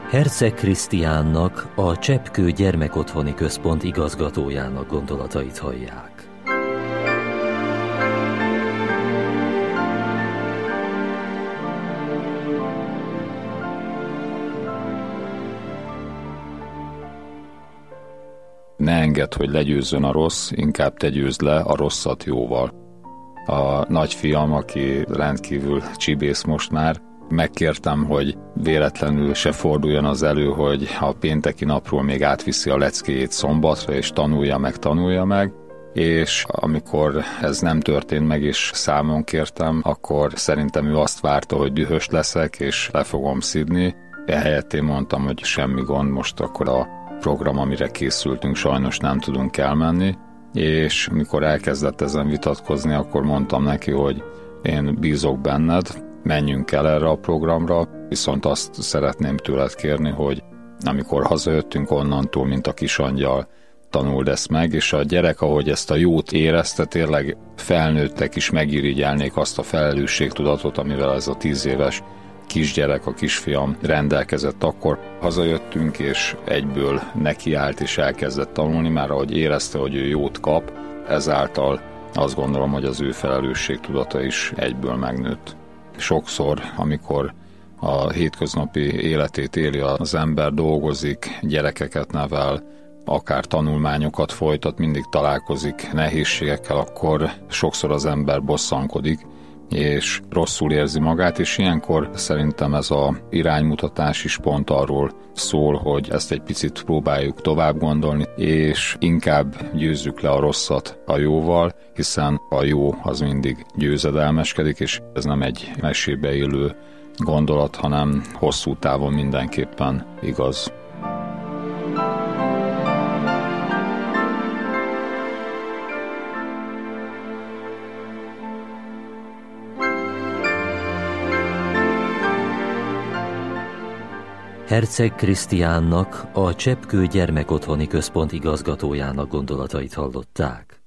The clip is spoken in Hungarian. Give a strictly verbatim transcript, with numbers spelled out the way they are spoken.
Herceg Krisztiánnak, a Cseppkő Gyermekotthoni Központ igazgatójának gondolatait hallják. Ne engedd, hogy legyőzzön a rossz, inkább te győzd le a rosszat jóval. A nagyfiam, aki rendkívül csibész most már, megkértem, hogy véletlenül se forduljon az elő, hogy a pénteki napról még átviszi a leckéjét szombatra, és tanulja meg, tanulja meg, és amikor ez nem történt meg, és számon kértem, akkor szerintem ő azt várta, hogy dühös leszek, és le fogom szidni. Ehelyett én mondtam, hogy semmi gond, most akkor a program, amire készültünk, sajnos nem tudunk elmenni, és mikor elkezdett ezen vitatkozni, akkor mondtam neki, hogy én bízok benned, menjünk el erre a programra, viszont azt szeretném tőled kérni, hogy amikor hazajöttünk onnantól, mint a kisangyal, tanuld ezt meg, és a gyerek, ahogy ezt a jót érezte, tényleg felnőttek is megirigyelnék azt a felelősségtudatot, amivel ez a tíz éves kisgyerek, a kisfiam rendelkezett. Akkor hazajöttünk, és egyből nekiállt, és elkezdett tanulni, már ahogy érezte, hogy ő jót kap, ezáltal azt gondolom, hogy az ő felelősségtudata is egyből megnőtt. Sokszor, amikor a hétköznapi életét éli az ember, dolgozik, gyerekeket nevel, akár tanulmányokat folytat, mindig találkozik nehézségekkel, akkor sokszor az ember bosszankodik, és rosszul érzi magát, és ilyenkor szerintem ez a iránymutatás is pont arról szól, hogy ezt egy picit próbáljuk tovább gondolni, és inkább győzzük le a rosszat a jóval, hiszen a jó az mindig győzedelmeskedik, és ez nem egy mesébe élő gondolat, hanem hosszú távon mindenképpen igaz. Herceg Krisztiánnak, a Cseppkő Gyermekotthoni Központ igazgatójának gondolatait hallották.